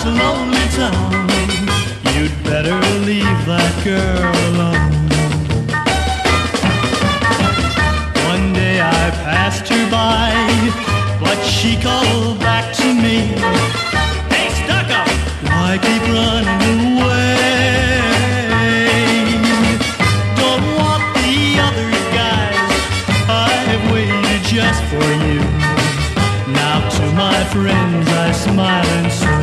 a lonely town. You'd better leave that girl alone. One day I passed her by, but she called back to me. Hey, stuck up! Why keep running away? Don't want the other guys, I've waited just for you. Now to my friends I smile and say,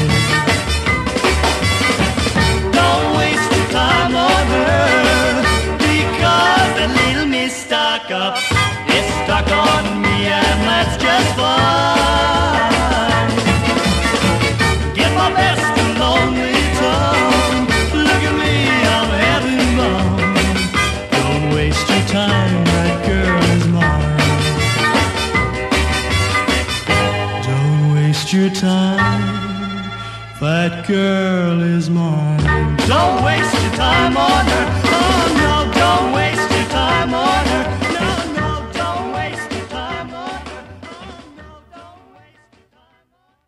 don't waste your time on her, because that little Miss Stuck Up is stuck on me, and that's just fine. Get my best a lonely tongue. Look at me, I'm heaven bound. Don't waste your time, that girl is mine. Don't waste your time, that girl is mine. Don't waste your time on her.